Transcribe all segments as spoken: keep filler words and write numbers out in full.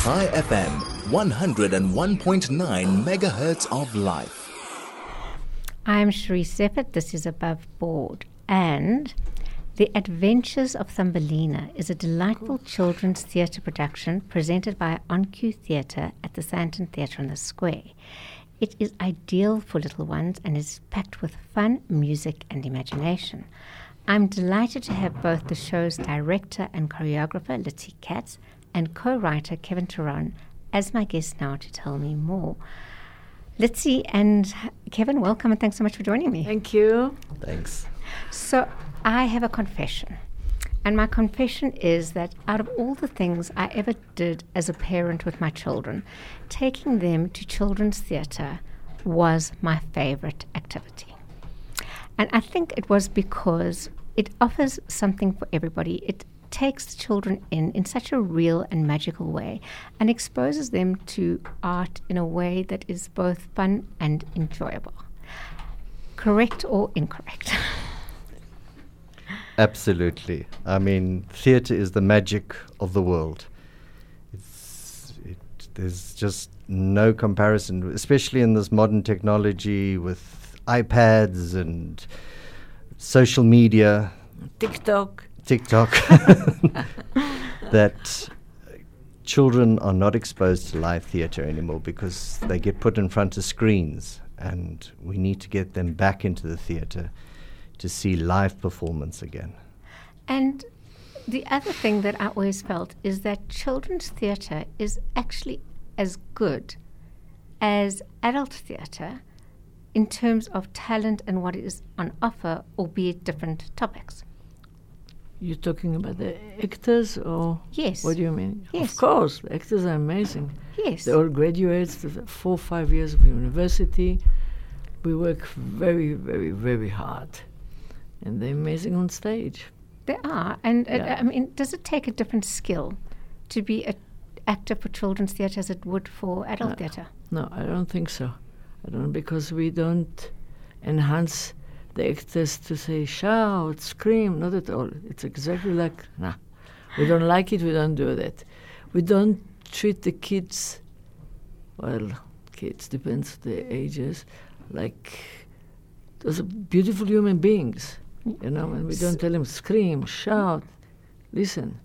Chai F M, one oh one point nine megahertz of life. I'm Cherie Seppert. This is Above Board. And The Adventures of Thumbelina is a delightful children's theatre production presented by On Cue Theatre at the Sandton Theatre on the Square. It is ideal for little ones and is packed with fun, music, and imagination. I'm delighted to have both the show's director and choreographer, Litsi Katz, and co-writer Kevin Turon as my guests now to tell me more. Litsi and Kevin, welcome and thanks so much for joining me. Thank you. Thanks. So I have a confession. And my confession is that out of all the things I ever did as a parent with my children, taking them to children's theatre was my favorite activity. And I think it was because it offers something for everybody. It takes the children in in such a real and magical way and exposes them to art in a way that is both fun and enjoyable. Correct or incorrect? Absolutely. I mean, theatre is the magic of the world. It's, it, there's just no comparison, especially in this modern technology with iPads and social media. TikTok. TikTok. That children are not exposed to live theatre anymore because they get put in front of screens, and we need to get them back into the theatre to see live performance again. And the other thing that I always felt is that children's theatre is actually as good as adult theatre in terms of talent and what is on offer, albeit different topics. You're talking about the actors, or Yes. what do you mean? Yes. Of course, the actors are amazing. Yes. They all graduates, four or five years of university. We work very, very, very hard. And they're amazing on stage. There are. And uh, Yeah. I mean, does it take a different skill to be an actor for children's theatre as it would for adult No. theatre? No, I don't think so. I don't, because we don't enhance the actors to say shout, scream, not at all. It's exactly like, nah, we don't like it, we don't do that. We don't treat the kids, well, kids, depends the ages, like those are beautiful human beings, you know, and we don't tell them scream, shout, listen.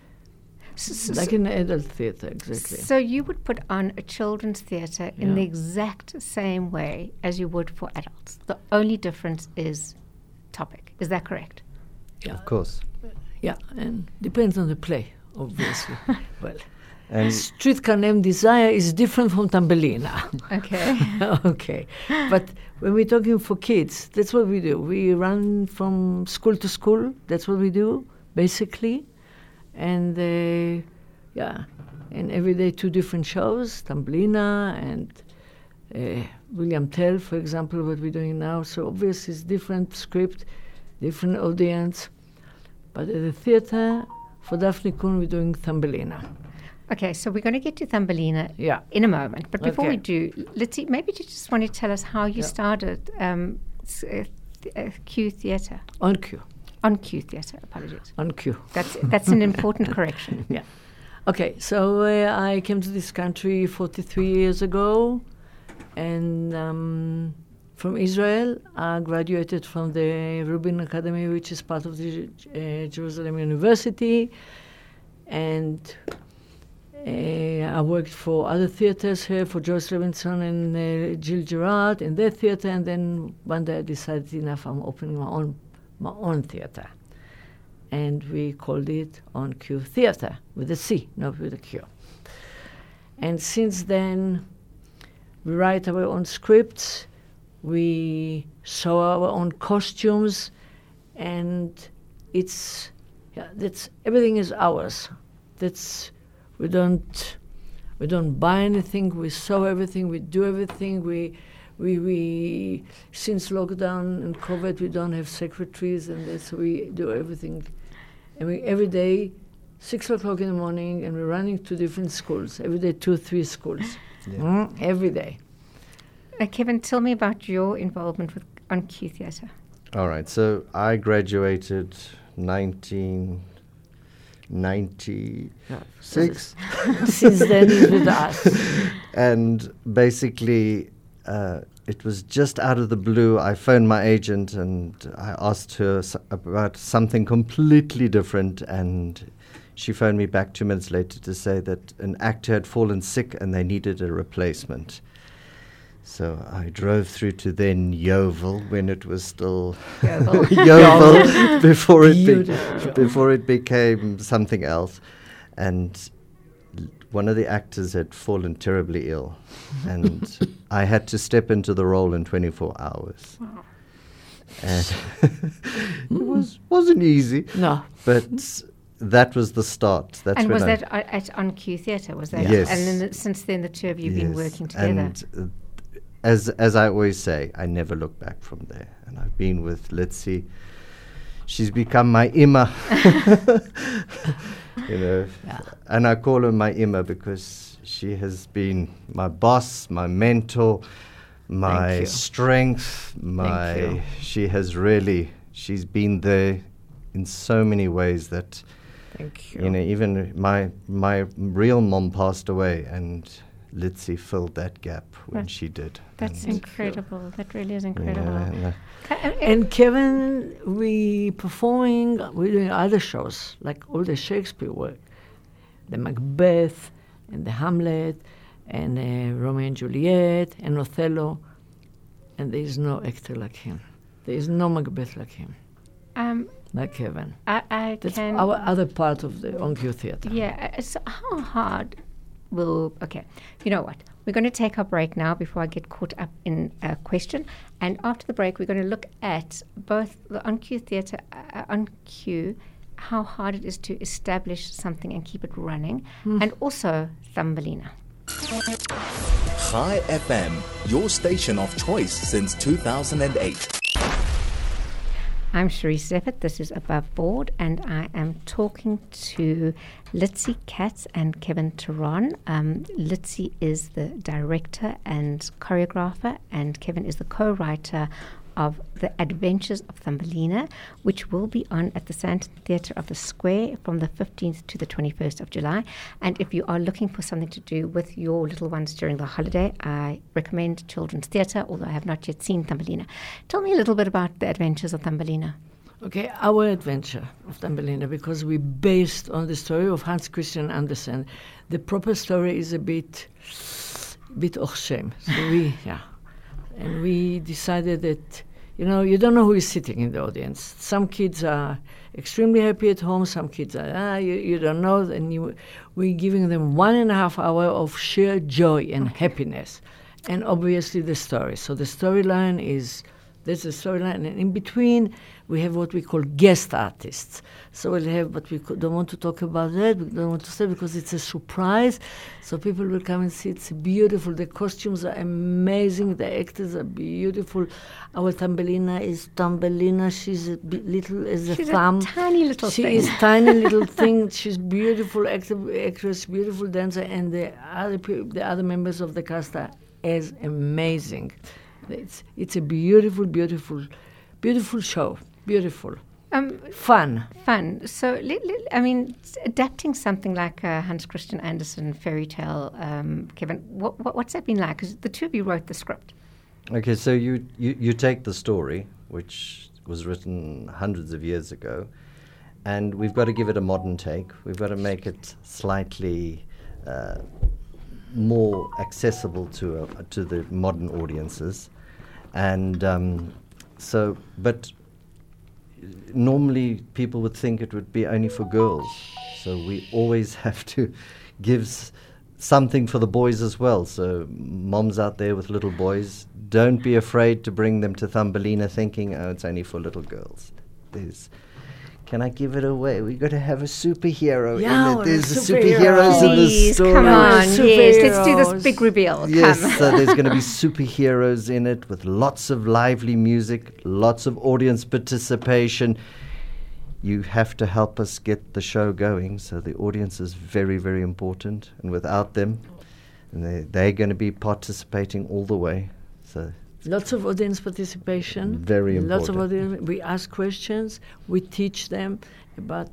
S- Like so, in adult theatre, exactly. so you would put on a children's theatre in Yeah. the exact same way as you would for adults. The only difference is topic. Is that correct? Yeah. Of course. Yeah, and depends on the play, obviously. Well, And Streetcar Named Desire is different from Thumbelina. Okay. Okay. But when we're talking for kids, that's what we do. We run from school to school. That's what we do, basically. And, uh, yeah, and every day two different shows, Thumbelina and uh, William Tell, for example, what we're doing now. So obviously it's different script, different audience. But at the theatre, for Daphne Kuhn, we're doing Thumbelina. Okay, so we're going to get to Thumbelina Yeah. in a moment. But before Okay. we do, let's see, maybe you just want to tell us how you Yeah. started um, s- uh, th- uh, Q Theatre. On cue. On Q Theatre, apologies. On cue. That's that's an important correction. Yeah. Okay, so uh, I came to this country forty-three years ago, and um, from Israel. I graduated from the Rubin Academy, which is part of the uh, Jerusalem University, and uh, I worked for other theaters here, for Joyce Robinson and uh, Jill Gerard in their theater, and then one day I decided enough, I'm opening my own my own theater. And we called it On Cue Theater, with a C, not with a Q. And since then, we write our own scripts, we sew our own costumes, and it's, yeah, that's, everything is ours. That's, we don't, we don't buy anything, we sew everything, we do everything, we, We, we since lockdown and COVID, we don't have secretaries, and that's we do everything. And we every day, six o'clock in the morning, and we're running to different schools every day, two, three schools, Yeah. mm, every day. Uh, Kevin, tell me about your involvement with On Cue Theatre. All right, so I graduated nineteen ninety-six. Since then, he's with us. And basically, uh, it was just out of the blue. I phoned my agent and I asked her s- about something completely different, and she phoned me back two minutes later to say that an actor had fallen sick and they needed a replacement. So I drove through to then Yeovil when it was still Yeovil. Yeovil before it be, Beautiful. before it became something else, and l- one of the actors had fallen terribly ill, and I had to step into the role in twenty-four hours. Wow. And it was wasn't easy, No. but that was the start. That's And when was I that a- at On Q Theatre? Was that? Yes. And then the, since then, the two of you have been Yes, working together. And uh, as as I always say, I never look back from there. And I've been with Litzy. She's become my Ima. you know, Yeah. and I call her my Ima because she has been my boss, my mentor, my you. strength, my. you. She has really. She's been there in so many ways that. Thank you. You know, even my my real mom passed away, and Litzy filled that gap when Right. she did. That's And, incredible. That really is you incredible. know, and, uh, Ca- uh, uh, And Kevin, we performing, we're doing other shows, like all the Shakespeare work, the Macbeth, and the Hamlet, and uh, Romeo and Juliet, and Othello, and there is no actor like him. There is no Macbeth like him, um, like Kevin. I, I That's can. our other part of the On Q Theatre. Yeah. uh, So how hard will? Okay. You know what? We're going to take our break now before I get caught up in a question. And after the break, we're going to look at both the On Q Theatre, uh, On Q, how hard it is to establish something and keep it running, and also Thumbelina. Chai F M, your station of choice since two thousand eight. I'm Cherie Zeffert, this is Above Board, and I am talking to Litzy Katz and Kevin Teron. Um, Litzy is the director and choreographer, and Kevin is the co-writer of The Adventures of Thumbelina, which will be on at the Sandton Theatre of the Square from the fifteenth to the twenty-first of July. And if you are looking for something to do with your little ones during the holiday, I recommend Children's Theatre, although I have not yet seen Thumbelina. Tell me a little bit about The Adventures of Thumbelina. Okay, our adventure of Thumbelina, because we based on the story of Hans Christian Andersen. The proper story is a bit, bit Ochshem. So we, yeah, and we decided that, you know, you don't know who is sitting in the audience. Some kids are extremely happy at home. Some kids are, ah, you, you don't know. And you, we're giving them one and a half hour of sheer joy and happiness, and obviously the story. So the storyline is. There's a storyline, and in between we have what we call guest artists. So we'll have, but we co- don't want to talk about that. We don't want to say because it's a surprise. So people will come and see. It's beautiful. The costumes are amazing. The actors are beautiful. Our Thumbelina is Thumbelina. She's a bit little as a She's thumb. a tiny little she thing. is tiny little thing. She's beautiful actor, actress, beautiful dancer, and the other pe- the other members of the cast are as amazing. It's it's a beautiful, beautiful, beautiful show. Beautiful, Um, fun. fun. So, li- li- I mean, s- adapting something like a Hans Christian Andersen fairy tale, um, Kevin, what, what, what's that been like? Because the two of you wrote the script. Okay, so you, you, you take the story, which was written hundreds of years ago, and we've got to give it a modern take. We've got to make it slightly uh, more accessible to uh, to the modern audiences, and um, so. But normally, people would think it would be only for girls, so we always have to give s- something for the boys as well. So, moms out there with little boys, don't be afraid to bring them to Thumbelina, thinking, "Oh, it's only for little girls." There's Can I give it away? We've got to have a superhero Yeah, in well, it. There's the superhero. superheroes in the Please, story. come on. Superheroes. Yes, let's do this big reveal. Yes, Come. so there's going to be superheroes in it with lots of lively music, lots of audience participation. You have to help us get the show going, so the audience is very, very important. And without them, and they, they're going to be participating all the way. So Lots of audience participation. Very Lots of important. audience. We ask questions. We teach them about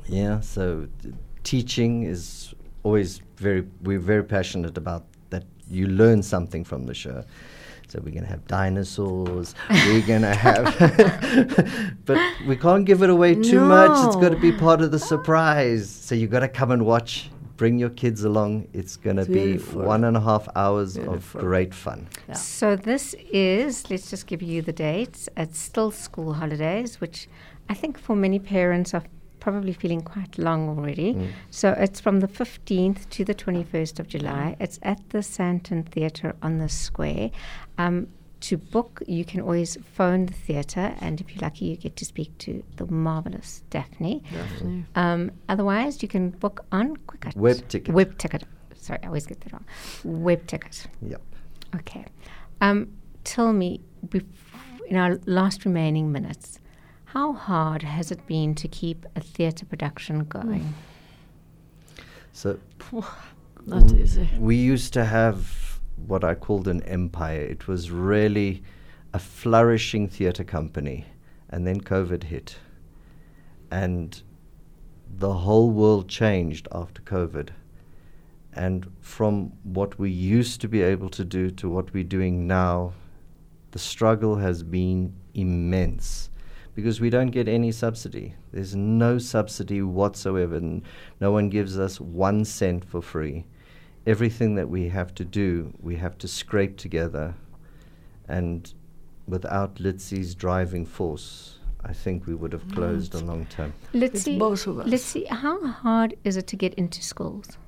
Yeah, so t- teaching is always very, we're very passionate about that you learn something from the show. So we're going to have dinosaurs, we're going to have, but we can't give it away too No. much. It's got to be part of the surprise. So you've got to come and watch, bring your kids along. It's going to It's be beautiful. one and a half hours Beautiful. of great fun. Yeah. So this is, let's just give you the dates. It's still school holidays, which I think for many parents are probably feeling quite long already. Mm. So it's from the fifteenth to the twenty-first of July. It's at the Santon Theatre on the Square. Um, to book, you can always phone the theatre, and if you're lucky, you get to speak to the marvellous Daphne. Daphne. Um, otherwise, you can book on Quicket. Web ticket. Web ticket. Sorry, I always get that wrong. Web ticket. Yep. Okay. Um, tell me, bef- in our last remaining minutes, how hard has it been to keep a theatre production going? So Not Mm. easy. we used to have what I called an empire. It was really a flourishing theatre company, and then COVID hit, and the whole world changed after COVID. And from what we used to be able to do to what we're doing now, the struggle has been immense because we don't get any subsidy. There's no subsidy whatsoever, and no one gives us one cent for free. Everything that we have to do, we have to scrape together, and without Litsy's driving force, I think we would have closed a long time. Let's It's see. both of us. Let's see. How hard is it to get into schools?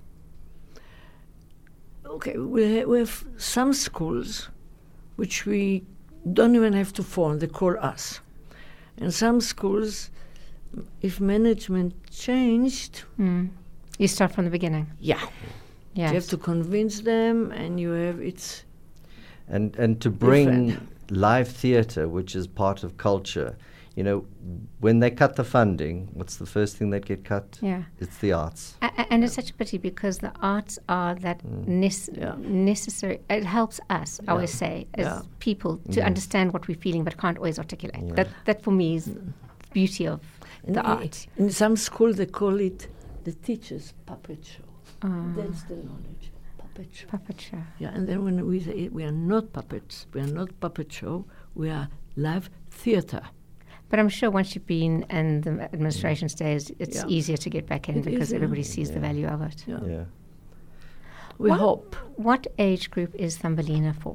Okay, we, ha- we have some schools which we don't even have to phone, they call us. And some schools, if management changed, Mm. You start from the beginning. yeah, Yes. you have to convince them, and you have, it's, And and to bring Different. live theatre, which is part of culture, you know, when they cut the funding, what's the first thing that get cut? Yeah. It's the arts. A- a- and it's such a pity because the arts are that nece- Yeah. necessary. It helps us, I always say, as Yeah. people to Mm. understand what we're feeling but can't always articulate. Yeah. That, that for me is the beauty of and the i- art. In some school they call it the teacher's puppet show. Ah. That's the knowledge, puppet show. Puppet show. Yeah, and then when we say we are not puppets, we are not puppet show, we are live theatre. But I'm sure once you've been and the administration stays, it's Yeah. easier to get back in It because is, yeah. everybody sees the Yeah. value of it. Yeah. Yeah. We What- hope. What age group is Thumbelina for?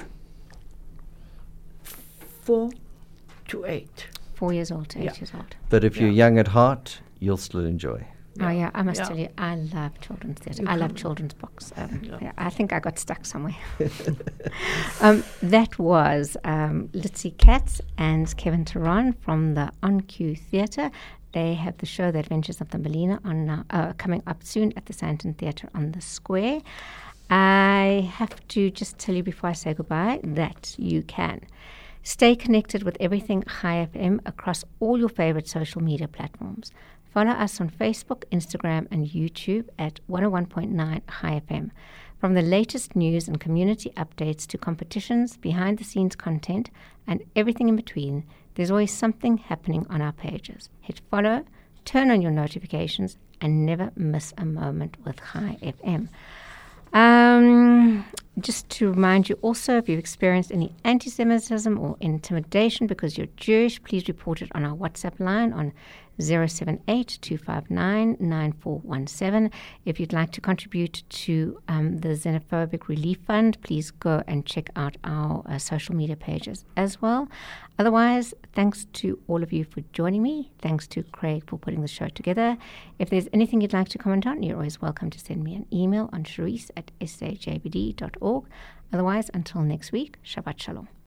Four to eight. Four years old to eight Yeah. years old. But if you're Yeah. young at heart, you'll still enjoy. Oh yeah, I must Yeah. tell you, I love children's theatre. You I love can- children's books. Um, Yeah. yeah, I think I got stuck somewhere. um, that was um, Litsy Katz and Kevin Teron from the On Cue Theatre. They have the show The Adventures of Thumbelina on uh, uh, coming up soon at the Santon Theatre on the Square. I have to just tell you before I say goodbye that you can stay connected with everything High F M across all your favorite social media platforms. Follow us on Facebook, Instagram, and YouTube at one oh one point nine High F M. From the latest news and community updates to competitions, behind-the-scenes content, and everything in between, there's always something happening on our pages. Hit follow, turn on your notifications, and never miss a moment with High F M. Um, just to remind you also, if you've experienced any anti-Semitism or intimidation because you're Jewish, please report it on our WhatsApp line on zero seven eight, two five nine, nine four one seven. If you'd like to contribute to um, the Xenophobic Relief Fund, please go and check out our uh, social media pages as well. Otherwise, thanks to all of you for joining me. Thanks to Craig for putting the show together. If there's anything you'd like to comment on, you're always welcome to send me an email on Charisse at s a j b d dot org. Otherwise, until next week, Shabbat Shalom.